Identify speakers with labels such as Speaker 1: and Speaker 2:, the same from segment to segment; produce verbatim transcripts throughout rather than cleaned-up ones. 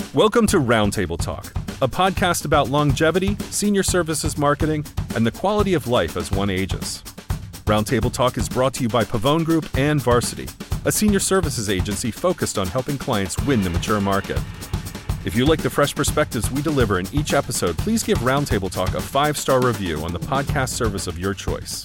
Speaker 1: Welcome to Roundtable Talk, a podcast about longevity, senior services marketing, and the quality of life as one ages. Roundtable Talk is brought to you by Pavone Group and Varsity, a senior services agency focused on helping clients win the mature market. If you like the fresh perspectives we deliver in each episode, please give Roundtable Talk a five-star review on the podcast service of your choice.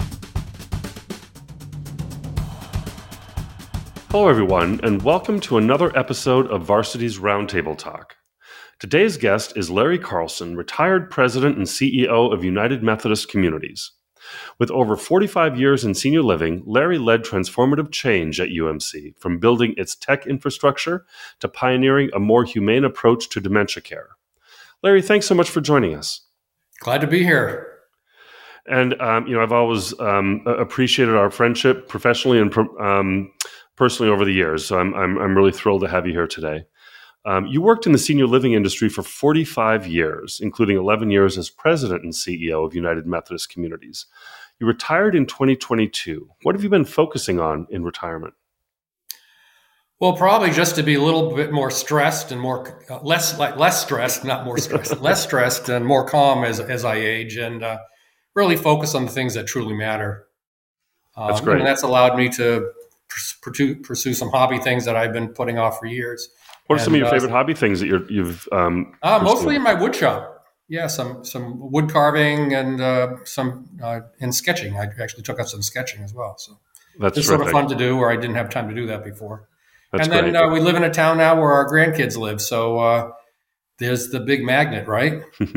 Speaker 2: Hello, everyone, and welcome to another episode of Varsity's Roundtable Talk. Today's guest is Larry Carlson, retired president and C E O of United Methodist Communities. With over forty-five years in senior living, Larry led transformative change at U M C, from building its tech infrastructure to pioneering a more humane approach to dementia care. Larry, thanks so much for joining us.
Speaker 3: Glad to be here.
Speaker 2: And, um, you know, I've always um, appreciated our friendship professionally and um, personally over the years. So I'm, I'm, I'm really thrilled to have you here today. Um, you worked in the senior living industry for forty-five years, including eleven years as president and C E O of United Methodist Communities. You retired in twenty twenty-two. What have you been focusing on in retirement?
Speaker 3: Well, probably just to be a little bit more stressed and more uh, less like less stressed, not more stressed, less stressed and more calm as as I age, and uh, really focus on the things that truly matter. Um,
Speaker 2: that's great.
Speaker 3: And that's allowed me to pursue, pursue some hobby things that I've been putting off for years.
Speaker 2: What are
Speaker 3: and,
Speaker 2: some of your
Speaker 3: uh,
Speaker 2: favorite hobby things that you're, you've um,
Speaker 3: uh, mostly in my wood shop. Yeah, some some wood carving and uh, some uh, and sketching. I actually took up some sketching as well. So
Speaker 2: that's
Speaker 3: it's sort of fun to do, where I didn't have time to do that before.
Speaker 2: That's
Speaker 3: and then
Speaker 2: great.
Speaker 3: Uh, we live in a town now where our grandkids live. So uh, there's the big magnet, right?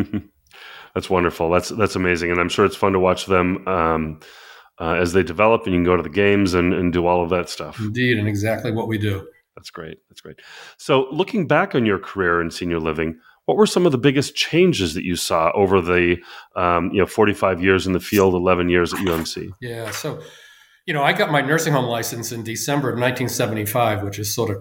Speaker 2: That's wonderful. That's that's amazing, and I'm sure it's fun to watch them um, uh, as they develop, and you can go to the games and, and do all of that stuff.
Speaker 3: Indeed, and exactly what we do.
Speaker 2: That's great. That's great. So, looking back on your career in senior living, what were some of the biggest changes that you saw over the um, you know forty-five years in the field, eleven years at U M C?
Speaker 3: Yeah. So, you know, I got my nursing home license in December of nineteen seventy-five, which is sort of,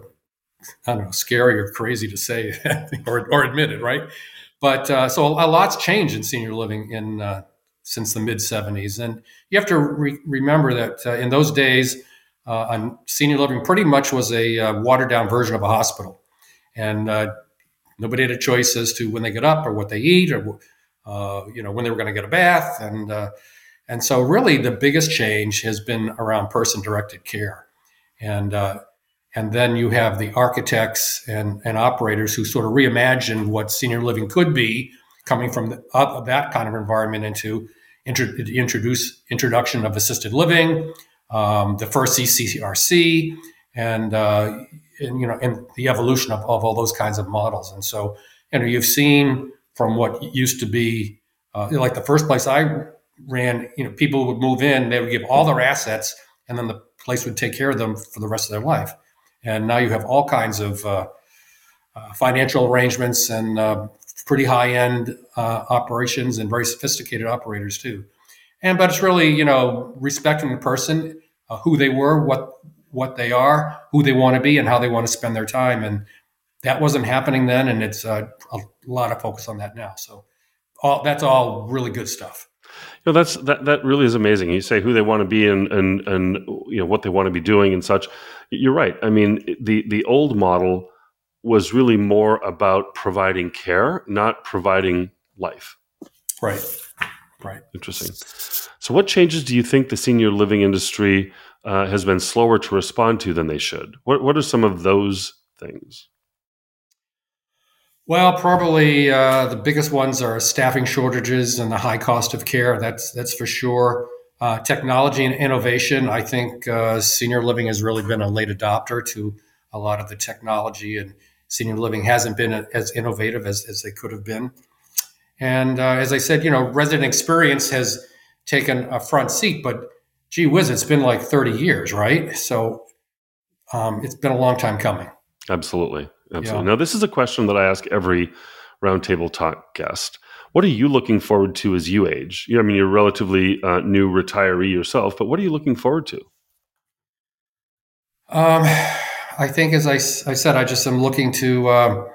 Speaker 3: I don't know, scary or crazy to say or, or admit it, right? But uh, so a lot's changed in senior living in uh, since the mid seventies, and you have to re- remember that uh, in those days, uh, senior living pretty much was a uh, watered down version of a hospital, and uh, nobody had a choice as to when they get up or what they eat, or uh, you know when they were going to get a bath, and uh, and so really the biggest change has been around person directed care, and uh, And then you have the architects and, and operators who sort of reimagined what senior living could be, coming from the, uh, that kind of environment into intro, introduce introduction of assisted living, um, the first C C R C, and, uh, and you know, and the evolution of, of all those kinds of models. And so, you know, you've seen from what used to be uh, like the first place I ran, you know, people would move in, they would give all their assets, and then the place would take care of them for the rest of their life. And now you have all kinds of uh, uh, financial arrangements and uh, pretty high-end uh, operations and very sophisticated operators too. And but it's really, you know, respecting the person, uh, who they were, what what they are, who they want to be, and how they want to spend their time. And that wasn't happening then, and it's uh, a lot of focus on that now. So all, that's all really good stuff.
Speaker 2: You know, that's that that really is amazing. You say who they want to be and and and you know what they want to be doing and such. You're right. I mean, the the old model was really more about providing care, not providing life.
Speaker 3: Right. Right.
Speaker 2: Interesting. So what changes do you think the senior living industry uh, has been slower to respond to than they should? What what are some of those things?
Speaker 3: Well, probably uh, the biggest ones are staffing shortages and the high cost of care. That's that's for sure. Uh, technology and innovation. I think uh, senior living has really been a late adopter to a lot of the technology, and senior living hasn't been as innovative as, as they could have been. And uh, as I said, you know, resident experience has taken a front seat, but gee whiz, it's been like thirty years, right? So um, it's been a long time coming.
Speaker 2: Absolutely. Absolutely.
Speaker 3: Yeah.
Speaker 2: Now, this is a question that I ask every Roundtable Talk guest. What are you looking forward to as you age? You know, I mean, you're a relatively uh, new retiree yourself, but what are you looking forward to?
Speaker 3: Um, I think, as I, I said, I just am looking to, uh,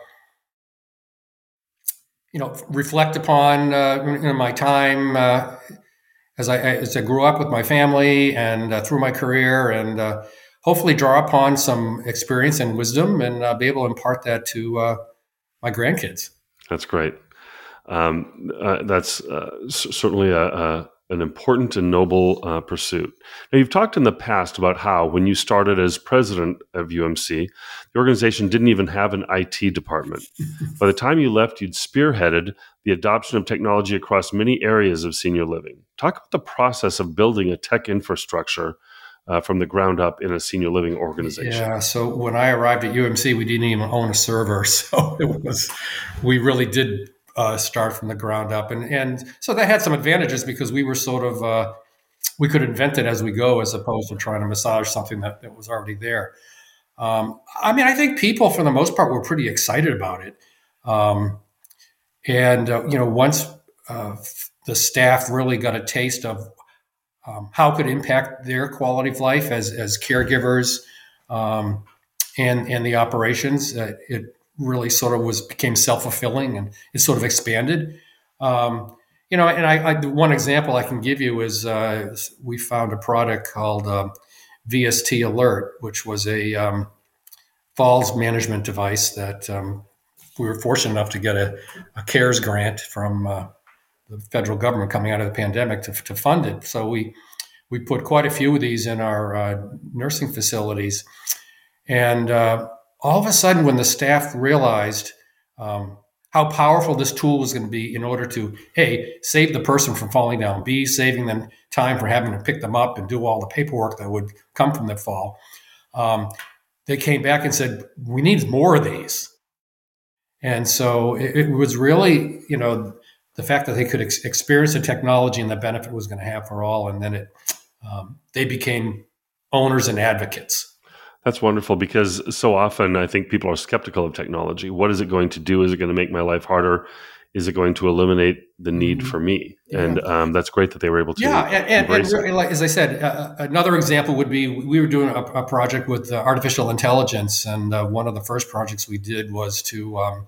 Speaker 3: you know, reflect upon uh, you know, my time uh, as I as I grew up with my family and uh, through my career, and uh, hopefully draw upon some experience and wisdom, and uh, be able to impart that to uh, my grandkids.
Speaker 2: That's great. Um, uh, that's uh, c- certainly a, a an important and noble uh, pursuit. Now, you've talked in the past about how when you started as president of U M C, the organization didn't even have an I T department. By the time you left, you'd spearheaded the adoption of technology across many areas of senior living. Talk about the process of building a tech infrastructure uh, from the ground up in a senior living organization.
Speaker 3: Yeah. So when I arrived at U M C, we didn't even own a server. So it was, we really did uh, start from the ground up. And, and so that had some advantages because we were sort of, uh, we could invent it as we go as opposed to trying to massage something that, that was already there. Um, I mean, I think people, for the most part, were pretty excited about it. Um, and, uh, you know, once uh, the staff really got a taste of um, how it could impact their quality of life as, as caregivers um, and, and the operations, uh, it really sort of was became self-fulfilling and it sort of expanded. Um, you know, and I, I, the one example I can give you is uh, we found a product called uh, V S T Alert, which was a um, falls management device that um, we were fortunate enough to get a, a CARES grant from uh, the federal government coming out of the pandemic to, to fund it. So we we put quite a few of these in our uh, nursing facilities. And uh, all of a sudden, when the staff realized um, how powerful this tool was going to be in order to, A, save the person from falling down, B, saving them time for having to pick them up and do all the paperwork that would come from the fall, um, they came back and said, we need more of these. And so it, it was really, you know, the fact that they could ex- experience the technology and the benefit it was going to have for all. And then it, um, they became owners and advocates.
Speaker 2: That's wonderful because so often I think people are skeptical of technology. What is it going to do? Is it going to make my life harder? Is it going to eliminate the need mm-hmm. for me? Yeah. And um, that's great that they were able to.
Speaker 3: Yeah, and, and,
Speaker 2: embrace
Speaker 3: and
Speaker 2: it.
Speaker 3: Like, as I said, uh, another example would be we were doing a, a project with uh, artificial intelligence, and uh, one of the first projects we did was to um,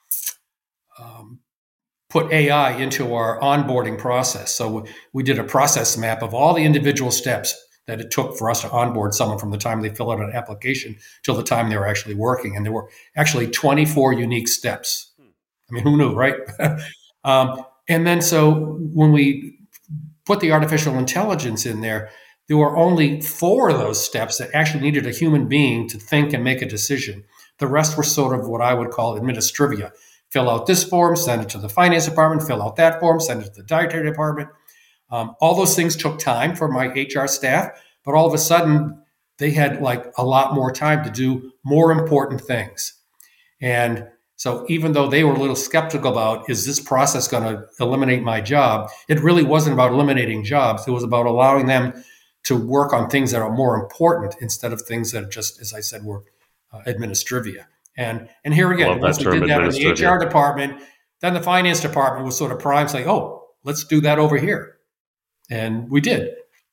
Speaker 3: um, put A I into our onboarding process. So we did a process map of all the individual steps that it took for us to onboard someone from the time they fill out an application till the time they were actually working. And there were actually twenty-four unique steps. I mean, who knew, right? um, and then so when we put the artificial intelligence in there, there were only four of those steps that actually needed a human being to think and make a decision. The rest were sort of what I would call administrivia. Fill out this form, send it to the finance department, fill out that form, send it to the dietary department. Um, all those things took time for my H R staff, but all of a sudden they had like a lot more time to do more important things. And so even though they were a little skeptical about, is this process going to eliminate my job? It really wasn't about eliminating jobs. It was about allowing them to work on things that are more important instead of things that just, as I said, were uh, administrivia. And and here again, once we did that in the H R department, then the finance department was sort of primed saying, oh, let's do that over here. And we did.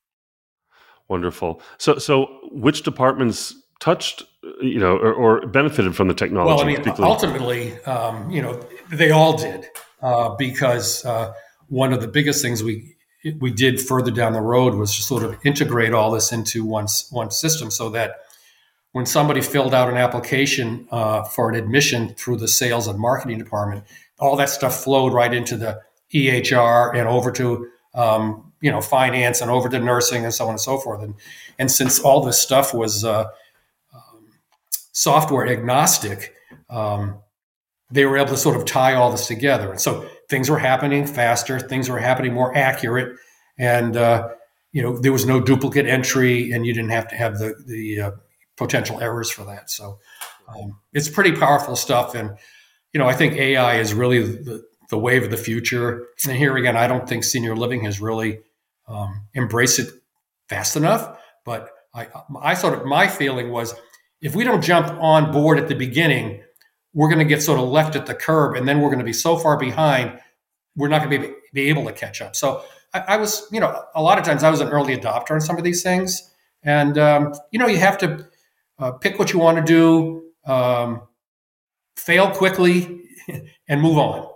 Speaker 2: Wonderful. So, so which departments touched, you know, or, or benefited from the technology?
Speaker 3: Well, I mean, particularly? ultimately, um, you know, they all did uh, because uh, one of the biggest things we we did further down the road was to sort of integrate all this into one one system, so that when somebody filled out an application uh, for an admission through the sales and marketing department, all that stuff flowed right into the E H R and over to um, you know, finance and over to nursing and so on and so forth. And and since all this stuff was uh, um, software agnostic, um, they were able to sort of tie all this together. And so things were happening faster, things were happening more accurate, and uh, you know, there was no duplicate entry, and you didn't have to have the the uh, potential errors for that. So um, it's pretty powerful stuff. And you know, I think A I is really the the wave of the future. And here again, I don't think senior living has really um, embraced it fast enough. But I, I sort of, my feeling was, if we don't jump on board at the beginning, we're going to get sort of left at the curb, and then we're going to be so far behind, we're not going to be, be able to catch up. So I, I was, you know, a lot of times I was an early adopter on some of these things. And, um, you know, you have to uh, pick what you want to do, um, fail quickly, and move on.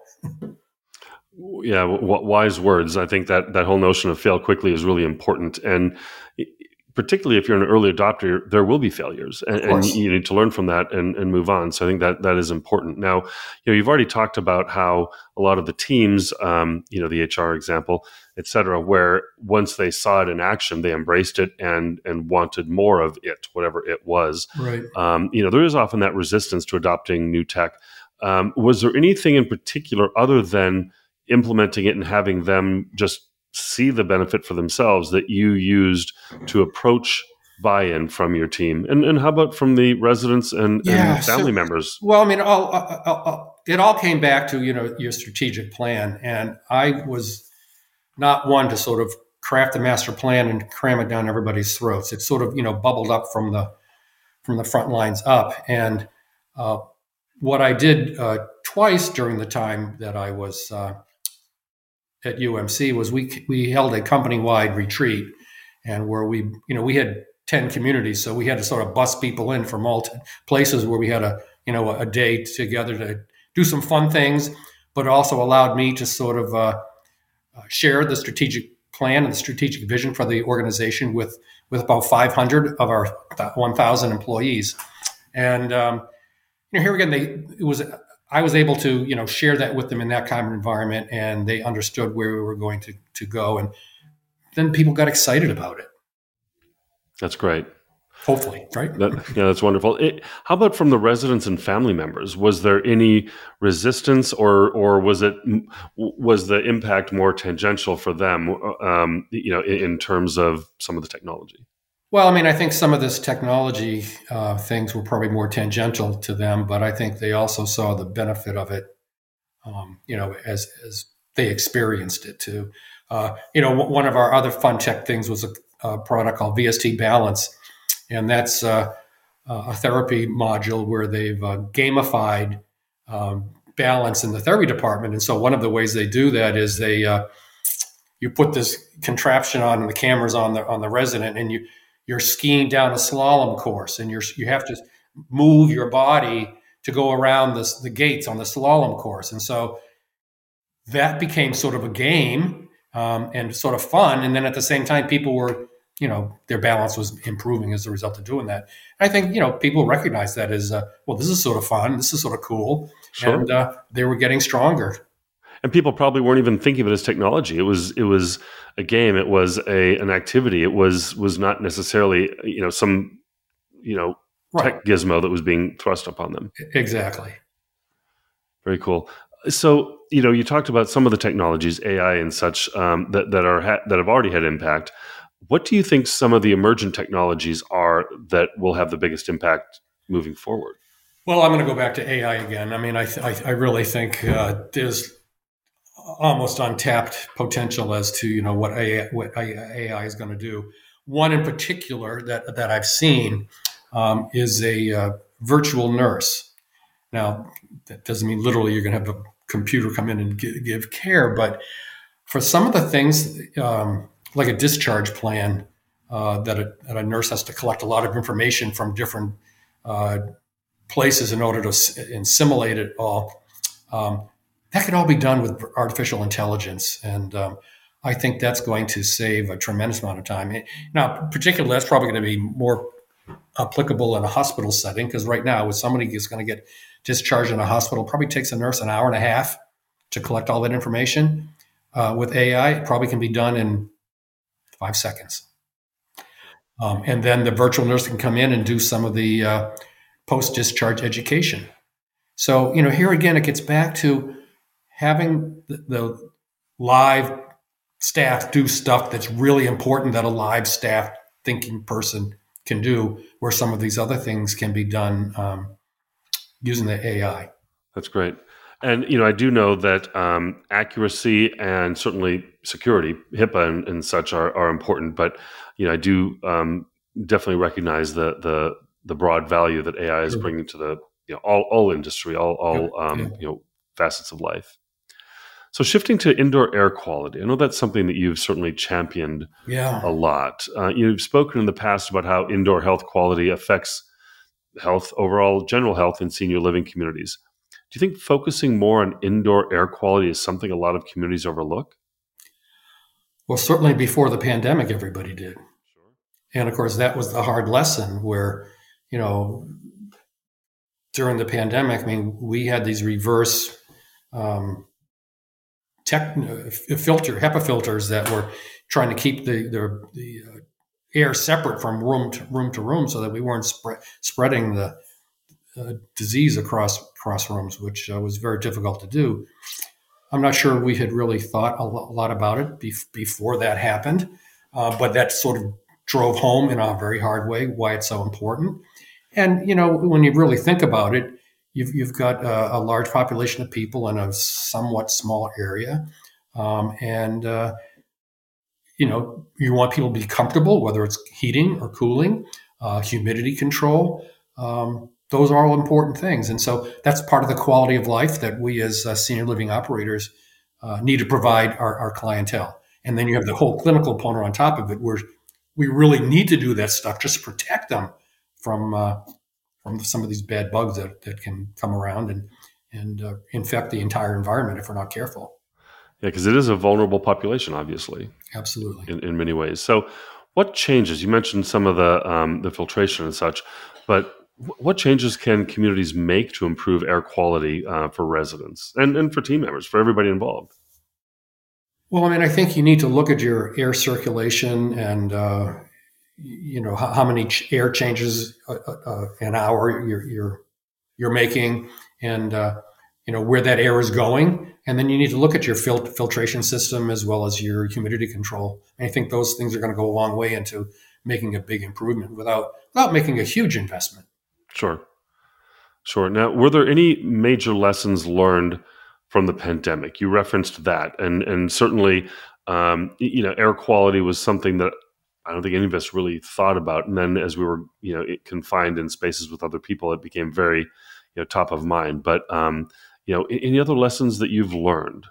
Speaker 2: Yeah, w- wise words. I think that that whole notion of fail quickly is really important. And particularly if you're an early adopter, there will be failures, and, and you need to learn from that and, and move on. So I think that that is important. Now, you know, you've already talked about how a lot of the teams, um, you know, the H R example, et cetera, where once they saw it in action, they embraced it and and wanted more of it, whatever it was.
Speaker 3: Right.
Speaker 2: Um, you know, there is often that resistance to adopting new tech. Um, was there anything in particular other than implementing it and having them just see the benefit for themselves that you used to approach buy-in from your team? And and how about from the residents and,
Speaker 3: yeah,
Speaker 2: and family
Speaker 3: so,
Speaker 2: members?
Speaker 3: Well, I mean, all, uh, uh, uh, it all came back to, you know, your strategic plan. And I was not one to sort of craft a master plan and cram it down everybody's throats. It sort of, you know, bubbled up from the from the front lines up. And uh, what I did uh, twice during the time that I was uh, at U M C was we we held a company-wide retreat, and where we, you know, we had ten communities, so we had to sort of bus people in from all t- places where we had a, you know, a day together to do some fun things, but it also allowed me to sort of uh, uh, share the strategic plan and the strategic vision for the organization with with about five hundred of our one thousand employees. And um, you know, here again, they it was I was able to, you know, share that with them in that kind of environment, and they understood where we were going to to go, and then people got excited about it.
Speaker 2: That's great.
Speaker 3: Hopefully, right?
Speaker 2: That, yeah, that's wonderful. It, how about from the residents and family members? Was there any resistance, or or was it was the impact more tangential for them? Um, you know, in, in terms of some of the technology.
Speaker 3: Well, I mean, I think some of this technology uh, things were probably more tangential to them, but I think they also saw the benefit of it. Um, you know, as as they experienced it too. Uh, you know, w- one of our other fun tech things was a, a product called V S T Balance. And that's uh, a therapy module where they've uh, gamified um, balance in the therapy department. And so one of the ways they do that is they uh, you put this contraption on, and the camera's on the on the resident, and you you're skiing down a slalom course, and you're you have to move your body to go around this, the gates on the slalom course. And so that became sort of a game um, and sort of fun. And then at the same time, people were, you know, their balance was improving as a result of doing that. I think, you know, people recognize that as, uh, well, this is sort of fun. This is sort of cool.
Speaker 2: Sure.
Speaker 3: And uh, they were getting stronger.
Speaker 2: And people probably weren't even thinking of it as technology. It was it was a game. It was a an activity. It was was not necessarily, you know, some, you know,
Speaker 3: right.
Speaker 2: tech gizmo that was being thrust upon them.
Speaker 3: Exactly.
Speaker 2: Very cool. So, you know, you talked about some of the technologies, A I and such, um, that that are ha- that have already had impact. What do you think some of the emergent technologies are that will have the biggest impact moving forward?
Speaker 3: Well, I'm going to go back to A I again. I mean, I th- I, I really think uh, there's almost untapped potential as to, you know, what A I, what A I is going to do. One in particular that that I've seen um, is a uh, virtual nurse. Now, that doesn't mean literally you're going to have a computer come in and give, give care, but for some of the things, um, like a discharge plan, uh, that, a, that a nurse has to collect a lot of information from different uh, places in order to s- and simulate it all. Um, that could all be done with artificial intelligence. And um, I think that's going to save a tremendous amount of time. Now, particularly, that's probably going to be more applicable in a hospital setting, because right now, if somebody is going to get discharged in a hospital, it probably takes a nurse an hour and a half to collect all that information. Uh, with A I, it probably can be done in five seconds. Um, and then the virtual nurse can come in and do some of the uh, post-discharge education. So, you know, here again, it gets back to having the, the live staff do stuff that's really important that a live staff thinking person can do, where some of these other things can be done um, using the A I.
Speaker 2: That's great. And, you know, I do know that um, accuracy and certainly security, HIPAA and, and such are, are important, but, you know, I do um, definitely recognize the, the, the broad value that A I is
Speaker 3: Sure.
Speaker 2: bringing to the, you know, all, all industry, all, all
Speaker 3: Yeah,
Speaker 2: um,
Speaker 3: yeah.
Speaker 2: you know, facets of life. So shifting to indoor air quality, I know that's something that you've certainly championed
Speaker 3: Yeah.
Speaker 2: a lot. Uh, you've spoken in the past about how indoor health quality affects health, overall general health in senior living communities. Do you think focusing more on indoor air quality is something a lot of communities overlook?
Speaker 3: Well, certainly before the pandemic, everybody did.
Speaker 2: Sure.
Speaker 3: And of course, that was the hard lesson where, you know, during the pandemic, I mean, we had these reverse um, tech filter HEPA filters that were trying to keep the the, the uh, air separate from room to room to room, so that we weren't spread, spreading the uh, disease across across rooms, which uh, was very difficult to do. I'm not sure we had really thought a lot about it be- before that happened, uh, but that sort of drove home in a very hard way why it's so important. And you know, when you really think about it, you've you've got a, a large population of people in a somewhat small area, um, and uh, you know, you want people to be comfortable, whether it's heating or cooling, uh, humidity control. Um, those are all important things, and so that's part of the quality of life that we as uh, senior living operators uh, need to provide our, our clientele. And then you have the whole clinical component on top of it, where we really need to do that stuff just to protect them from uh, from some of these bad bugs that, that can come around and and uh, infect the entire environment if we're not careful.
Speaker 2: Yeah, because it is a vulnerable population, obviously.
Speaker 3: Absolutely.
Speaker 2: In, in many ways. So, what changes? You mentioned some of the um, the filtration and such, but what changes can communities make to improve air quality uh, for residents and, and for team members, for everybody involved?
Speaker 3: Well, I mean, I think you need to look at your air circulation and, uh, you know, how, how many ch- air changes uh, uh, an hour you're, you're, you're making and, uh, you know, where that air is going. And then you need to look at your fil- filtration system as well as your humidity control. And I think those things are going to go a long way into making a big improvement without, without making a huge investment.
Speaker 2: Sure. Sure. Now, were there any major lessons learned from the pandemic? You referenced that, and and certainly, um, you know, air quality was something that I don't think any of us really thought about. And then, as we were, you know, confined in spaces with other people, it became very, you know, top of mind. But um, you know, any other lessons that you've learned?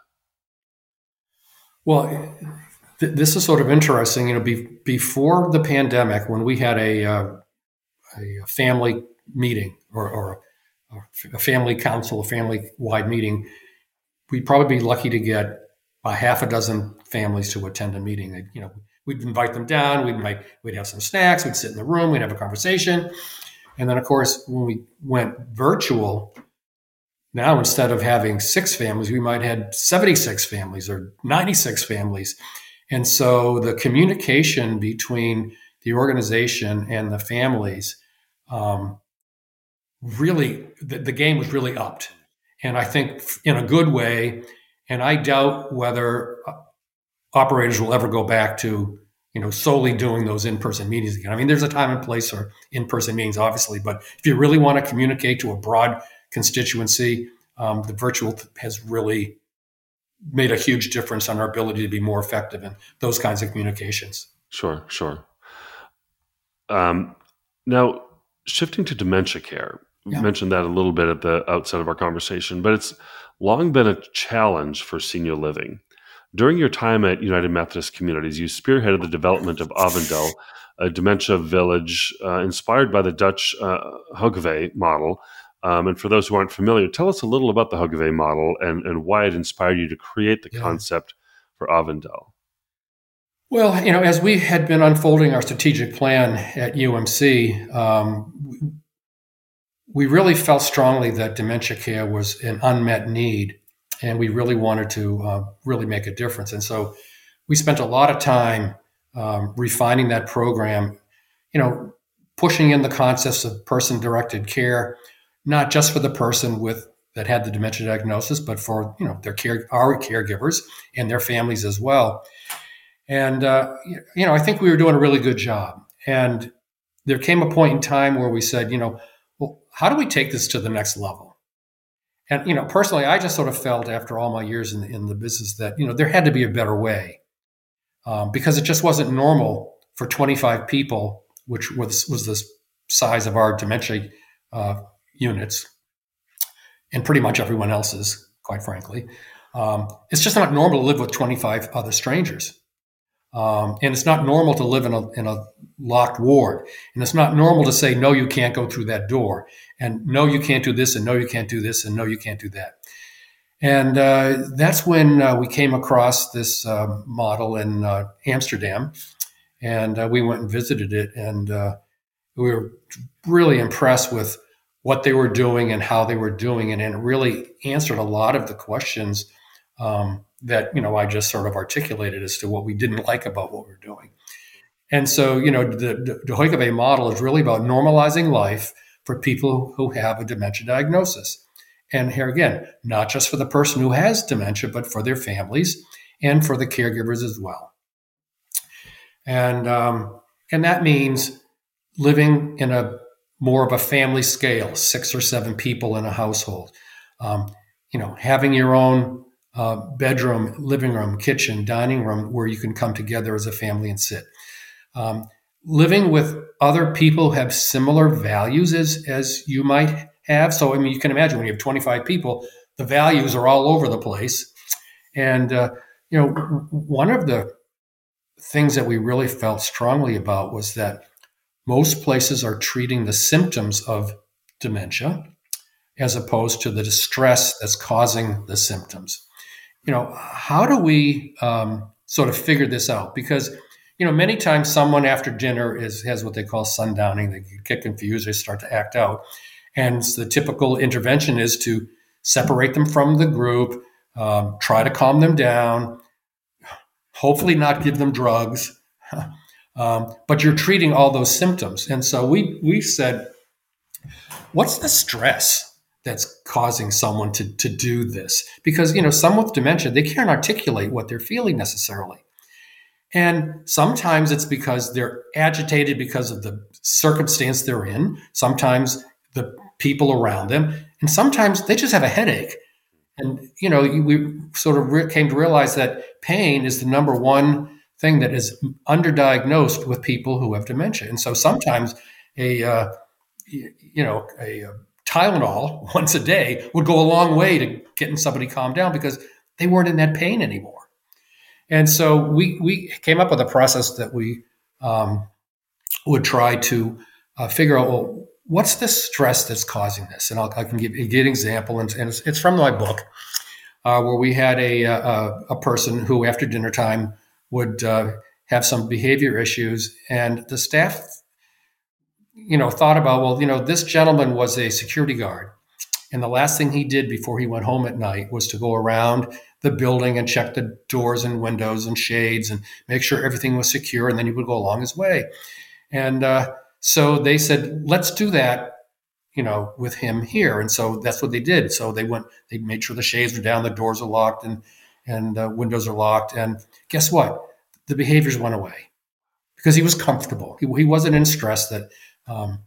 Speaker 3: Well, th- this is sort of interesting. You know, be- before the pandemic, when we had a uh, a family meeting or, or a family council, a family-wide meeting, we'd probably be lucky to get a half a dozen families to attend a meeting. They'd, you know, we'd invite them down. We'd invite, we'd have some snacks. We'd sit in the room. We'd have a conversation. And then, of course, when we went virtual, now instead of having six families, we might have seventy-six families or ninety-six families. And so the communication between the organization and the families um, really, the, the game was really upped. And I think in a good way. And I doubt whether operators will ever go back to, you know, solely doing those in-person meetings again. I mean, there's a time and place for in-person meetings, obviously, but if you really want to communicate to a broad constituency, um, the virtual has really made a huge difference on our ability to be more effective in those kinds of communications.
Speaker 2: Sure, sure. Um, now, shifting to dementia care, you
Speaker 3: Yeah.
Speaker 2: mentioned that a little bit at the outset of our conversation, but it's long been a challenge for senior living. During your time at United Methodist Communities, you spearheaded the development of Avondel, a dementia village uh, inspired by the Dutch uh, Hogeveen model. Um, and for those who aren't familiar, tell us a little about the Hogeveen model and, and why it inspired you to create the
Speaker 3: Yeah.
Speaker 2: concept for Avondel.
Speaker 3: Well, you know, as we had been unfolding our strategic plan at U M C, um, we really felt strongly that dementia care was an unmet need, and we really wanted to uh, really make a difference. And so we spent a lot of time um, refining that program, you know, pushing in the concepts of person-directed care, not just for the person with that had the dementia diagnosis, but for, you know, their care, our caregivers and their families as well. And, uh, you know, I think we were doing a really good job. And there came a point in time where we said, you know, well, how do we take this to the next level? And, you know, personally, I just sort of felt after all my years in the, in the business that, you know, there had to be a better way um, because it just wasn't normal for twenty-five people, which was, was the size of our dementia uh, units and pretty much everyone else's, quite frankly. Um, it's just not normal to live with twenty-five other strangers. Um, and it's not normal to live in a, in a locked ward. And it's not normal to say, no, you can't go through that door. And no, you can't do this. And no, you can't do this. And no, you can't do that. And uh, that's when uh, we came across this uh, model in uh, Amsterdam. and uh, we went and visited it, and uh, we were really impressed with what they were doing and how they were doing it, and it really answered a lot of the questions um, that you know I just sort of articulated as to what we didn't like about what we we're doing. And so, you know, the, the, the Hoekeve model is really about normalizing life for people who have a dementia diagnosis. And here again, not just for the person who has dementia, but for their families and for the caregivers as well. And um, and that means living in a more of a family scale, six or seven people in a household. Um, you know, having your own uh, bedroom, living room, kitchen, dining room where you can come together as a family and sit. Um, living with other people who have similar values as, as you might have. So, I mean, you can imagine when you have twenty-five people, the values are all over the place. And, uh, you know, one of the things that we really felt strongly about was that most places are treating the symptoms of dementia as opposed to the distress that's causing the symptoms. You know, how do we um, sort of figure this out? Because you know, many times someone after dinner is has what they call sundowning. They get confused. They start to act out. And the typical intervention is to separate them from the group, um, try to calm them down, hopefully not give them drugs. um, but you're treating all those symptoms. And so we we said, what's the stress that's causing someone to, to do this? Because, you know, someone with dementia, they can't articulate what they're feeling necessarily. And sometimes it's because they're agitated because of the circumstance they're in, sometimes the people around them, and sometimes they just have a headache. And, you know, we sort of re- came to realize that pain is the number one thing that is underdiagnosed with people who have dementia. And so sometimes a, uh, you know, a, a Tylenol once a day would go a long way to getting somebody calmed down because they weren't in that pain anymore. And so we we came up with a process that we um, would try to uh, figure out, well, what's the stress that's causing this? And I'll, I can give, give an example, and, and it's, it's from my book, uh, where we had a, a a person who, after dinner time, would uh, have some behavior issues, and the staff, you know, thought about, well, you know, this gentleman was a security guard, and the last thing he did before he went home at night was to go around the building and check the doors and windows and shades and make sure everything was secure, and then he would go along his way. And uh, so they said, let's do that, you know, with him here. And so that's what they did. So they went, they made sure the shades were down, the doors are locked, and and uh, windows are locked. And guess what? The behaviors went away because he was comfortable. He, he wasn't in stress that um,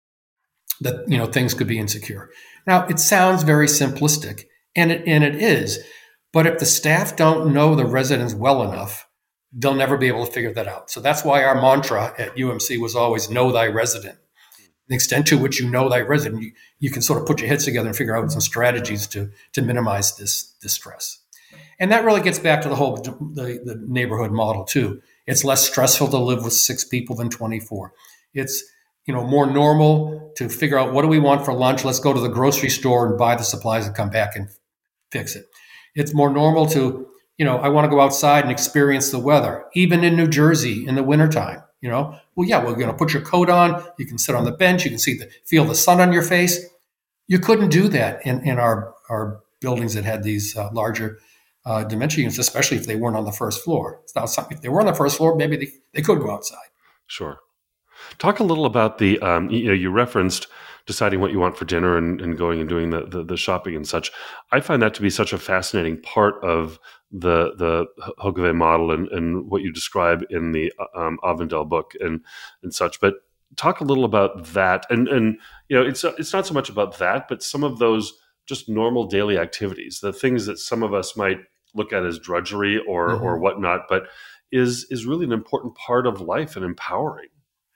Speaker 3: that you know things could be insecure. Now it sounds very simplistic, and it and it is. But if the staff don't know the residents well enough, they'll never be able to figure that out. So that's why our mantra at U M C was always know thy resident. The extent to which you know thy resident, you, you can sort of put your heads together and figure out some strategies to, to minimize this, this stress. And that really gets back to the whole the, the neighborhood model too. It's less stressful to live with six people than twenty-four. It's you know more normal to figure out what do we want for lunch. Let's go to the grocery store and buy the supplies and come back and fix it. It's more normal to, you know, I want to go outside and experience the weather, even in New Jersey in the wintertime, you know. Well, yeah, we're going to put your coat on. You can sit on the bench. You can see the feel the sun on your face. You couldn't do that in, in our, our buildings that had these uh, larger uh, dementia units, especially if they weren't on the first floor. Now, if they were on the first floor, maybe they, they could go outside.
Speaker 2: Sure. Talk a little about the, um, you know, you referenced deciding what you want for dinner and, and going and doing the, the the shopping and such. I find that to be such a fascinating part of the the Hoekeve model and, and what you describe in the um, Avondale book and and such. But talk a little about that, and and you know, it's it's not so much about that, but some of those just normal daily activities, the things that some of us might look at as drudgery or mm-hmm. or whatnot, but is is really an important part of life and empowering.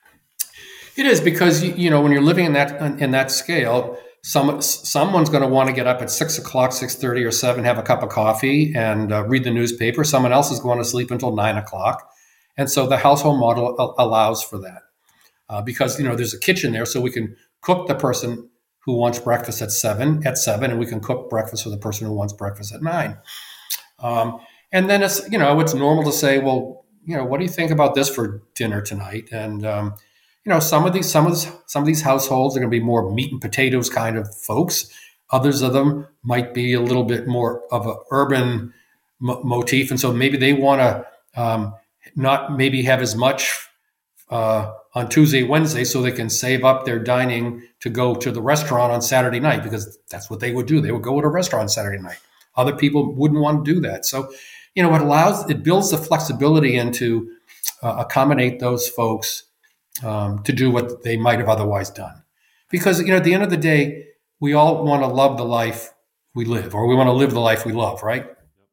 Speaker 3: It is because, you know, when you're living in that in that scale, some someone's going to want to get up at six o'clock, six thirty, or seven, have a cup of coffee and uh, read the newspaper. Someone else is going to sleep until nine o'clock, and so the household model a- allows for that uh, because you know there's a kitchen there, so we can cook the person who wants breakfast at seven at seven, and we can cook breakfast for the person who wants breakfast at nine. Um, and then it's you know it's normal to say, well, you know, what do you think about this for dinner tonight? And um, you know, some of these some of this, some of these households are going to be more meat and potatoes kind of folks. Others of them might be a little bit more of an urban mo- motif, and so maybe they want to um, not maybe have as much uh, on Tuesday, Wednesday, so they can save up their dining to go to the restaurant on Saturday night, because that's what they would do. They would go to a restaurant on Saturday night. Other people wouldn't want to do that. So, you know, it allows, it builds the flexibility into uh, accommodate those folks um, to do what they might have otherwise done. Because, you know, at the end of the day, we all want to love the life we live, or we want to live the life we love, right?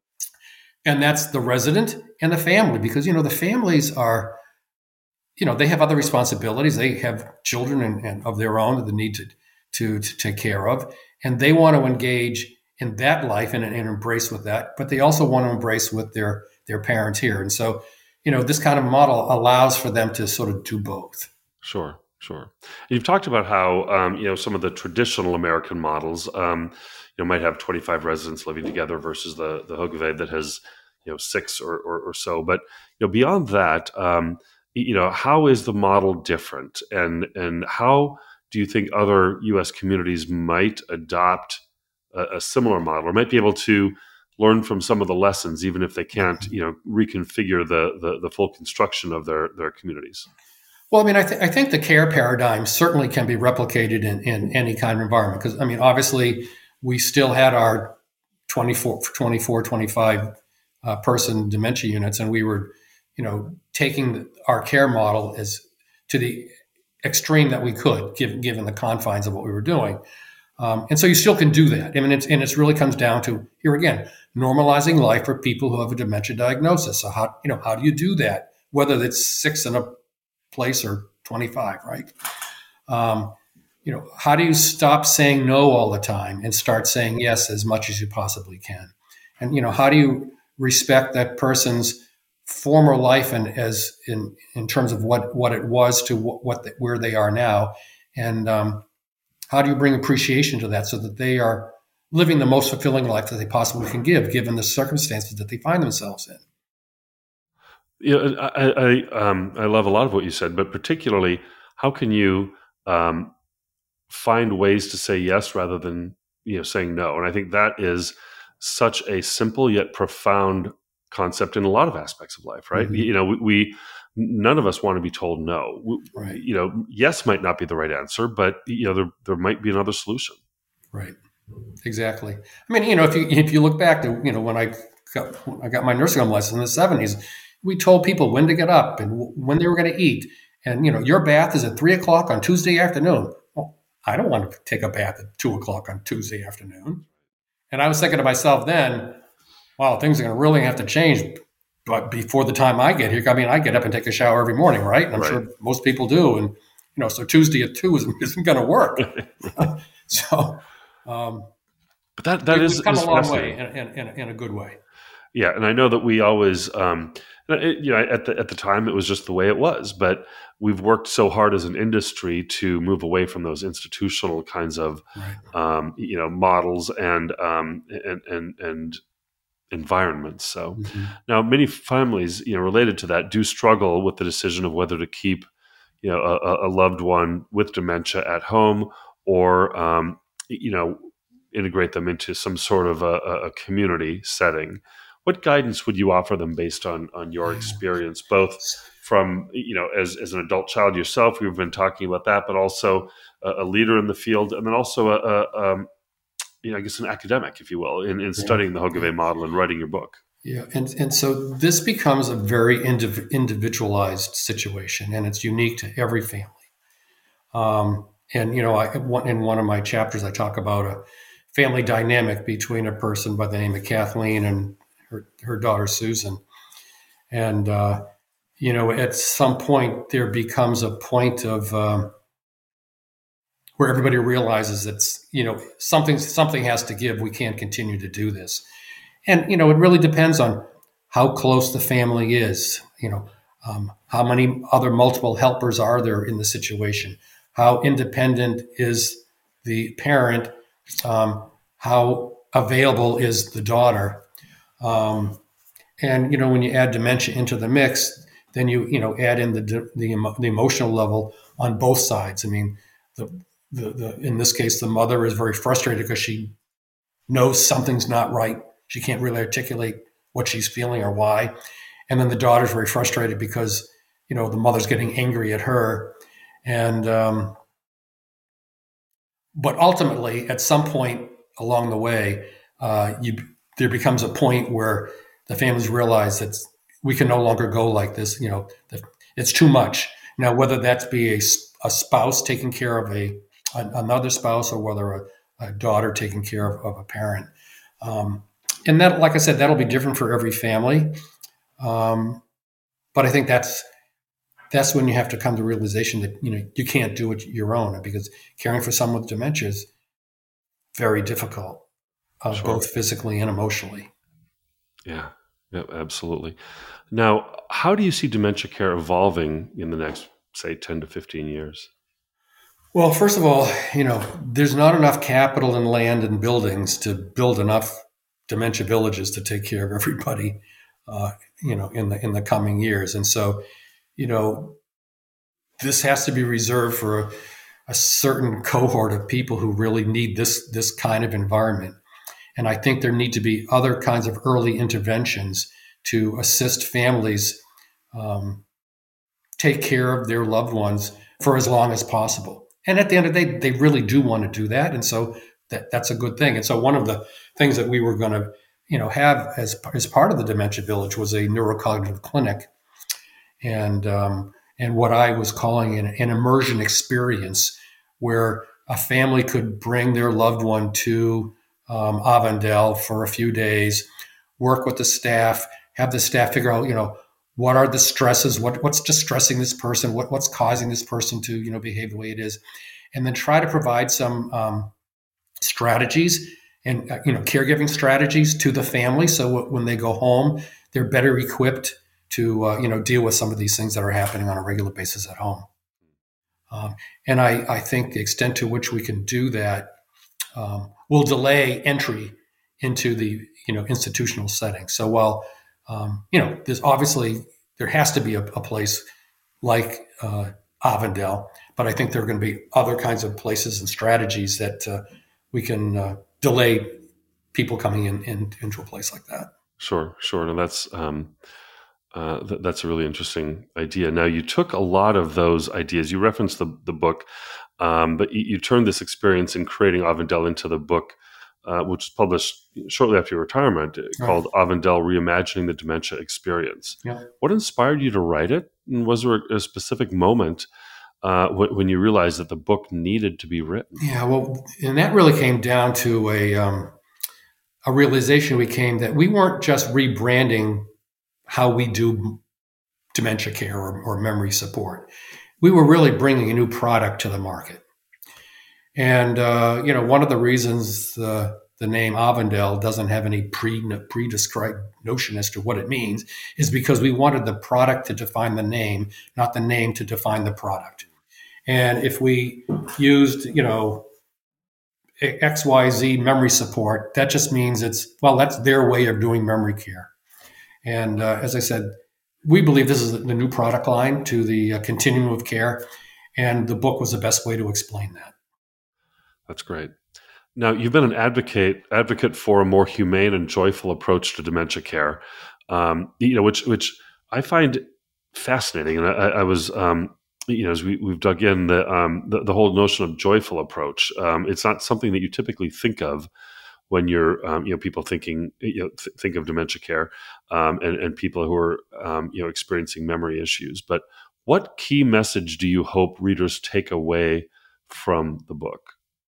Speaker 3: And that's the resident and the family, because, you know, the families are, you know, they have other responsibilities. They have children and, and of their own that they need to, to, to take care of. And they want to engage in that life and, and embrace with that, but they also want to embrace with their, their parents here. And so, you know, this kind of model allows for them to sort of do both.
Speaker 2: Sure, sure. You've talked about how, um, you know, some of the traditional American models, um, you know, might have twenty-five residents living together versus the, the Hogevei that has, you know, six or, or, or so. But, you know, beyond that, um, you know, how is the model different? And, and how do you think other U S communities might adopt a, a similar model, or might be able to learn from some of the lessons, even if they can't, you know, reconfigure the, the, the full construction of their, their communities?
Speaker 3: Well, I mean, I, th- I think the care paradigm certainly can be replicated in, in any kind of environment. Because, I mean, obviously, we still had our twenty-four, twenty-four, twenty-five uh, person dementia units, and we were, you know, taking our care model as to the extreme that we could, given, given the confines of what we were doing. Um, and so you still can do that. I mean, it's, and it really comes down to, here again, normalizing life for people who have a dementia diagnosis. So how, you know, how do you do that? Whether it's six in a place or twenty-five, right? Um, you know, how do you stop saying no all the time and start saying yes as much as you possibly can? And, you know, how do you respect that person's former life and as in, in terms of what, what it was to what, what the, where they are now? And, um, how do you bring appreciation to that so that they are living the most fulfilling life that they possibly can give, given the circumstances that they find themselves in?
Speaker 2: You know, I, I, um, I love a lot of what you said, but particularly, how can you um, find ways to say yes rather than, you know, saying no? And I think that is such a simple yet profound concept in a lot of aspects of life, right? Mm-hmm. You know, we, we none of us want to be told no. We,
Speaker 3: right.
Speaker 2: You know, yes might not be the right answer, but, you know, there there might be another solution.
Speaker 3: Right. Exactly. I mean, you know, if you if you look back to, you know, when I got I got my nursing home license in the seventies, we told people when to get up and w- when they were going to eat. And, you know, your bath is at three o'clock on Tuesday afternoon. Well, I don't want to take a bath at two o'clock on Tuesday afternoon. And I was thinking to myself then, wow, things are going to really have to change. But before the time I get here, I mean, I get up and take a shower every morning, right? And I'm
Speaker 2: right.
Speaker 3: sure most people do. And, you know, so Tuesday at two isn't, isn't going to work. so, um,
Speaker 2: but that, that is,
Speaker 3: come
Speaker 2: is
Speaker 3: a long way in, in, in a good way.
Speaker 2: Yeah. And I know that we always, um, it, you know, at the, at the time it was just the way it was, but we've worked so hard as an industry to move away from those institutional kinds of,
Speaker 3: right.
Speaker 2: um, you know, models and, um, and, and, and, environments. So mm-hmm. now many families, you know, related to that do struggle with the decision of whether to keep, you know, a, a loved one with dementia at home or, um, you know, integrate them into some sort of a, a community setting. What guidance would you offer them based on, on your experience, both from, you know, as, as an adult child yourself, we've been talking about that, but also a, a leader in the field, and then also a, a um, you know, I guess an academic, if you will, in, in studying the Hogevei model and writing your book.
Speaker 3: Yeah, and and so this becomes a very indiv- individualized situation, and it's unique to every family. Um, and you know, I, in one of my chapters, I talk about a family dynamic between a person by the name of Kathleen and her, her daughter Susan. And uh, you know, at some point, there becomes a point of um, where everybody realizes it's, you know, something something has to give. We can't continue to do this. And, you know, it really depends on how close the family is, you know, um, how many other multiple helpers are there in the situation, how independent is the parent, um, how available is the daughter. Um, And, you know, when you add dementia into the mix, then you, you know, add in the, the, emo- the emotional level on both sides. I mean, the, the, the, in this case, the mother is very frustrated because she knows something's not right. She can't really articulate what she's feeling or why. And then the daughter's very frustrated because, you know, the mother's getting angry at her. And, um, but ultimately, at some point along the way, uh, you, there becomes a point where the families realize that we can no longer go like this. You know, that it's too much. Now, whether that be a, a spouse taking care of a, a another spouse, or whether a, a daughter taking care of, of a parent, um, and that, like I said, that'll be different for every family. Um, but I think that's that's when you have to come to the realization that, you know, you can't do it your own, because caring for someone with dementia is very difficult, uh,
Speaker 2: Sure.
Speaker 3: both physically and emotionally.
Speaker 2: Yeah, yeah, absolutely. Now, how do you see dementia care evolving in the next, say, ten to fifteen years?
Speaker 3: Well, first of all, you know, there's not enough capital and land and buildings to build enough dementia villages to take care of everybody, uh, you know, in the in the coming years. And so, you know, this has to be reserved for a, a certain cohort of people who really need this this kind of environment. And I think there need to be other kinds of early interventions to assist families um, take care of their loved ones for as long as possible. And at the end of the day, they really do want to do that. And so that, that's a good thing. And so one of the things that we were going to, you know, have as, as part of the Dementia Village was a neurocognitive clinic. And, um, and what I was calling an, an immersion experience, where a family could bring their loved one to um, Avondale for a few days, work with the staff, have the staff figure out, you know, what are the stresses, what, what's distressing this person, what, what's causing this person to, you know, behave the way it is, and then try to provide some um, strategies and, uh, you know, caregiving strategies to the family, so w- when they go home, they're better equipped to, uh, you know, deal with some of these things that are happening on a regular basis at home. Um, and I, I think the extent to which we can do that um, will delay entry into the, you know, institutional setting. So while, um, you know, there's obviously, there has to be a, a place like uh, Avondale, but I think there are going to be other kinds of places and strategies that uh, we can uh, delay people coming in, in into a place like that.
Speaker 2: Sure, sure. And that's um, uh, th- that's a really interesting idea. Now, you took a lot of those ideas. You referenced the the book, um, but you, you turned this experience in creating Avondale into the book, uh, which was published shortly after your retirement, uh,
Speaker 3: Right.
Speaker 2: called Avondale: Reimagining the Dementia Experience.
Speaker 3: Yeah.
Speaker 2: What inspired you to write it? And was there a, a specific moment uh, w- when you realized that the book needed to be written?
Speaker 3: Yeah. Well, and that really came down to a um, a realization we came that we weren't just rebranding how we do dementia care or, or memory support. We were really bringing a new product to the market. And, uh, you know, one of the reasons uh, the name Avondale doesn't have any pre, pre-described notion as to what it means is because we wanted the product to define the name, not the name to define the product. And if we used, you know, X Y Z memory support, that just means it's, well, that's their way of doing memory care. And uh, as I said, we believe this is the new product line to the uh, continuum of care, and the book was the best way to explain that.
Speaker 2: That's great. Now, you've been an advocate advocate for a more humane and joyful approach to dementia care, um, you know, which which I find fascinating. And I, I was, um, you know, as we, we've dug in, the, um, the the whole notion of joyful approach. Um, it's not something that you typically think of when you're, um, you know, people thinking, you know, th- think of dementia care, um, and, and people who are, um, you know, experiencing memory issues. But what key message do you hope readers take away from the book?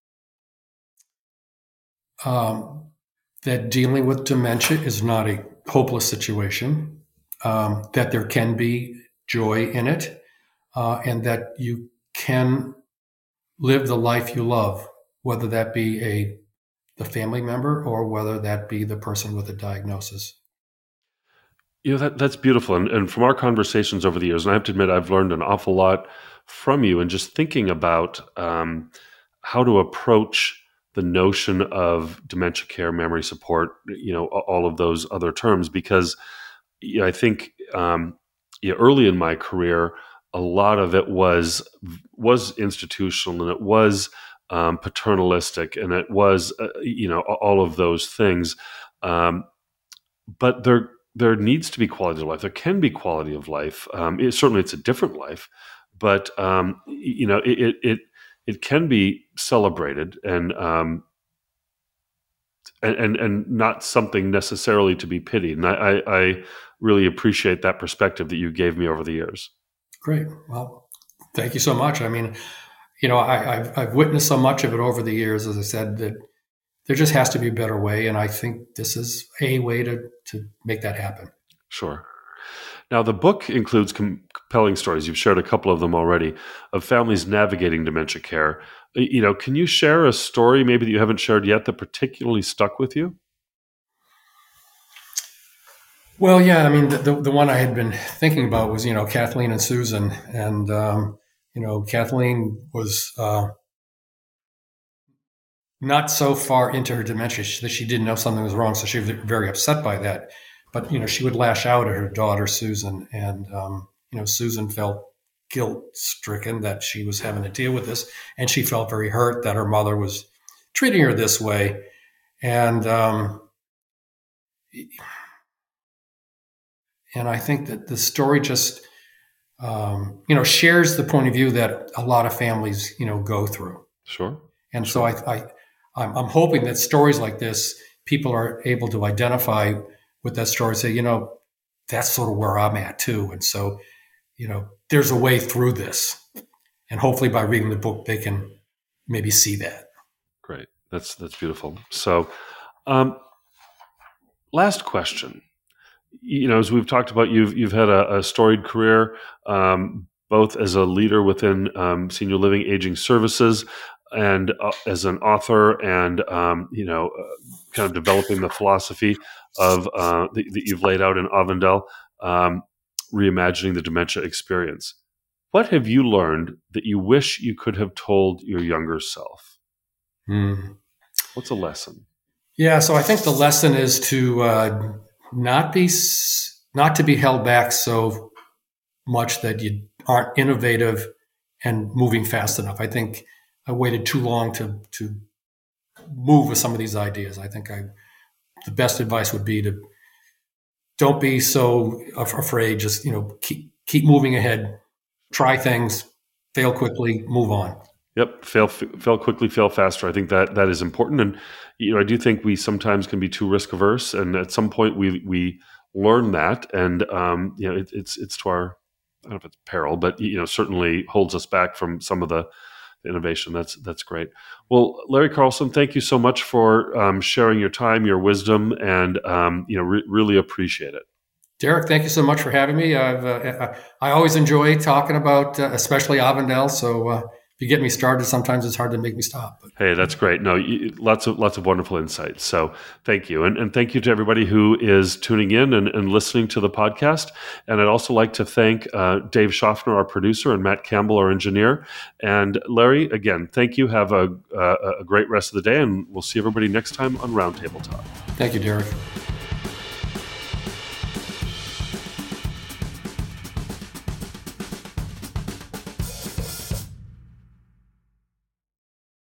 Speaker 3: Um, that dealing with dementia is not a hopeless situation, um, that there can be joy in it, uh, and that you can live the life you love, whether that be a the family member or whether that be the person with a diagnosis.
Speaker 2: You know, that that's beautiful. And, and from our conversations over the years, and I have to admit, I've learned an awful lot from you, and just thinking about um, how to approach the notion of dementia care, memory support, you know, a- all of those other terms, because you know, I think um, you know, early in my career, a lot of it was was institutional, and it was um, paternalistic, and it was uh, you know all of those things. Um, but there there needs to be quality of life. There can be quality of life. Um, it, certainly, it's a different life, but um, you know it, it it it can be celebrated and. Um, And, and and not something necessarily to be pitied. And I, I, I really appreciate that perspective that you gave me over the years.
Speaker 3: Great. Well, thank you so much. I mean, you know, I, I've, I've witnessed so much of it over the years, as I said, that there just has to be a better way. And I think this is a way to, to make that happen.
Speaker 2: Sure. Now, the book includes com- compelling stories. You've shared a couple of them already of families navigating dementia care. You know, can you share a story maybe that you haven't shared yet that particularly stuck with you?
Speaker 3: Well, yeah, I mean, the, the, the one I had been thinking about was, you know, Kathleen and Susan. And, um, you know, Kathleen was uh, not so far into her dementia that she didn't know something was wrong. So she was very upset by that. But, you know, she would lash out at her daughter, Susan. And, um, you know, Susan felt guilt-stricken that she was having to deal with this. And she felt very hurt that her mother was treating her this way. And, um, and I think that the story just, um, you know, shares the point of view that a lot of families, you know, go through.
Speaker 2: Sure.
Speaker 3: And so I, I I'm, I'm hoping that stories like this, people are able to identify with that story, say, you know, that's sort of where I'm at too. And so, you know, there's a way through this. And hopefully by reading the book, they can maybe see that.
Speaker 2: Great. That's, that's beautiful. So, um, last question. You know, as we've talked about, you've, you've had a, a storied career, um, both as a leader within um, senior living aging services and uh, as an author and, um, you know, uh, kind of developing the philosophy of uh, that, that you've laid out in Avondale, um, reimagining the dementia experience. What have you learned that you wish you could have told your younger self?
Speaker 3: Mm.
Speaker 2: What's a lesson?
Speaker 3: Yeah, so I think the lesson is to uh, not be not to be held back so much that you aren't innovative and moving fast enough. I think I waited too long to to move with some of these ideas. I think I the best advice would be to don't be so afraid. Just, you know, keep keep moving ahead, try things, fail quickly, move on.
Speaker 2: Yep, fail fail quickly, fail faster. I think that that is important, and you know, I do think we sometimes can be too risk averse, and at some point we we learn that, and um, you know, it, it's it's to our, I don't know if it's peril, but you know, certainly holds us back from some of the innovation. That's that's great. Well, Larry Carlson, thank you so much for um, sharing your time, your wisdom, and um, you know, re- really appreciate it.
Speaker 3: Derek, thank you so much for having me. I've uh, I always enjoy talking about, uh, especially Avondale. So uh, if you get me started, sometimes it's hard to make me stop. But.
Speaker 2: Hey, that's great. No, you, lots of lots of wonderful insights. So thank you, and and thank you to everybody who is tuning in and, and listening to the podcast. And I'd also like to thank uh, Dave Schaffner, our producer, and Matt Campbell, our engineer. And Larry, again, thank you. Have a a, a great rest of the day, and we'll see everybody next time on Roundtable Talk.
Speaker 3: Thank you, Derek.